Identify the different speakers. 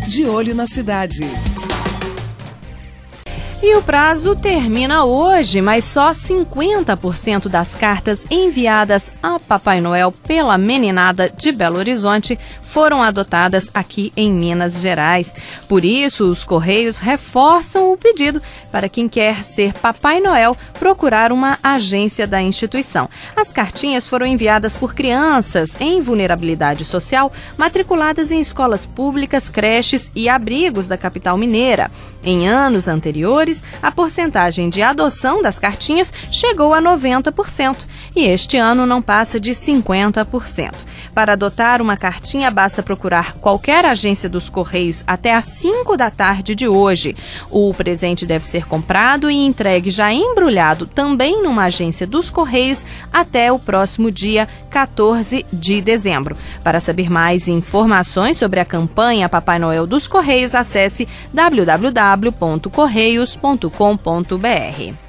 Speaker 1: De olho na cidade.
Speaker 2: E o prazo termina hoje, mas só 50% das cartas enviadas a Papai Noel pela meninada de Belo Horizonte foram adotadas aqui em Minas Gerais. Por isso, os Correios reforçam o pedido para quem quer ser Papai Noel procurar uma agência da instituição. As cartinhas foram enviadas por crianças em vulnerabilidade social matriculadas em escolas públicas, creches e abrigos da capital mineira. Em anos anteriores, a porcentagem de adoção das cartinhas chegou a 90% e este ano não passa de 50%. Para adotar uma cartinha, basta procurar qualquer agência dos Correios até às 5 da tarde de hoje. O presente deve ser comprado e entregue já embrulhado também numa agência dos Correios até o próximo dia 14 de dezembro. Para saber mais informações sobre a campanha Papai Noel dos Correios, acesse www.correios.com.br.